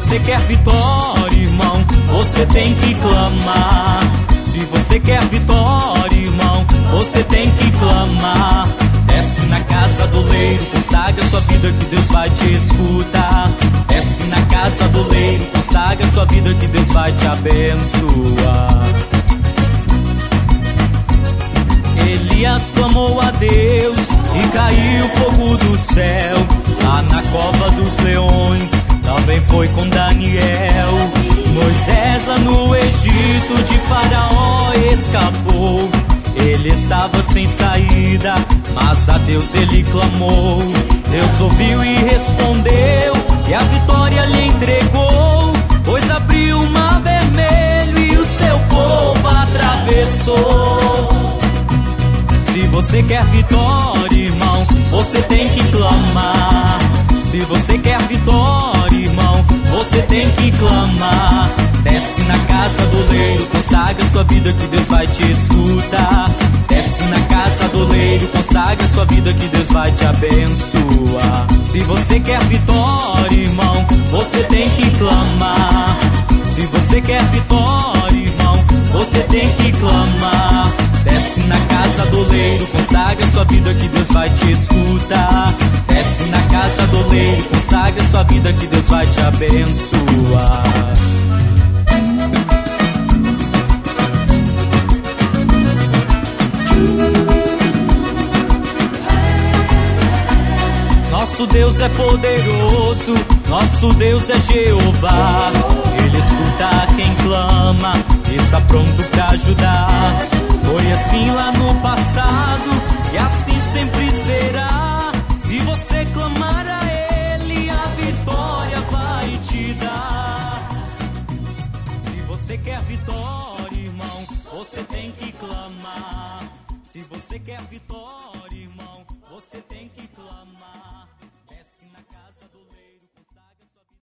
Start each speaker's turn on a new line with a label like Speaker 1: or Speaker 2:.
Speaker 1: você quer vitória, irmão, você tem que clamar. Se você quer vitória, irmão, você tem que clamar. Desce na casa do leiro, consagra sua vida que Deus vai te escutar. Desce na casa do leiro, consagra sua vida que Deus vai te abençoar. Elias clamou a Deus e caiu fogo do céu. Lá na cova dos leões também foi com Daniel. Moisés lá no Egito de Faraó escapou. Ele estava sem saída, mas a Deus ele clamou. Deus ouviu e respondeu, e a vitória lhe entregou. Pois abriu o mar vermelho e o seu povo atravessou. Se você quer vitória, irmão, você tem que clamar. Se você quer vitória, irmão, você tem que clamar. Desce na casa do leiro, consagra sua vida que Deus vai te escutar. Desce na casa do leiro, consagra sua vida que Deus vai te abençoar. Se você quer vitória, irmão, você tem que clamar. Se você quer vitória, irmão, você tem que clamar. Desce na casa do leiro, consagra sua vida que Deus vai te escutar. Desce na casa do leiro, consagra sua vida que Deus vai te abençoar. Nosso Deus é poderoso, nosso Deus é Jeová. Ele escuta quem clama, está pronto pra ajudar. Foi assim lá no passado e assim sempre será. Se você clamar a Ele, a vitória vai te dar. Se você quer vitória, irmão, você tem que clamar. Se você quer vitória, irmão, você tem que clamar.